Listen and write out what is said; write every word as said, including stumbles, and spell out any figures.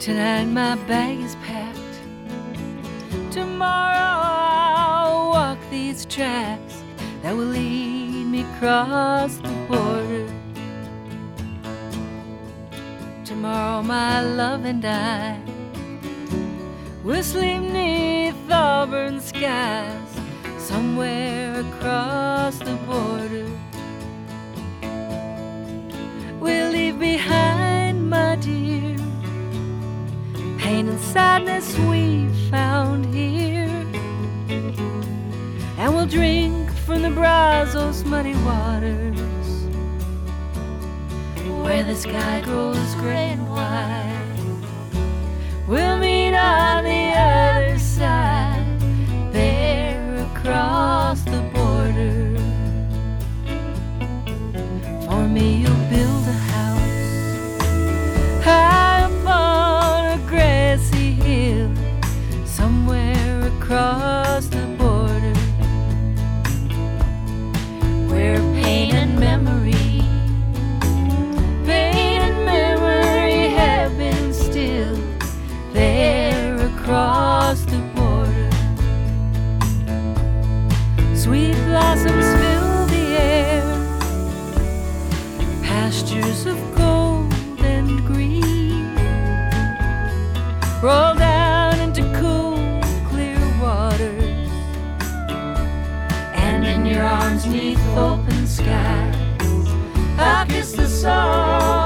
Tonight my bag is packed. Tomorrow I'll walk these tracks that will lead me across the border. Tomorrow my love and I will sleep neath auburn skies somewhere across the border. We'll leave behind, my dear, pain and sadness we found here, and we'll drink from the Brazos muddy waters, where the sky grows gray and white. We'll meet on the other side, there across the border. For me you'll build a house high upon a grassy hill somewhere across the border, where pain and memory across the border. Sweet blossoms fill the air, pastures of gold and green roll down into cool, clear waters, and in your arms 'neath open skies I'll kiss the song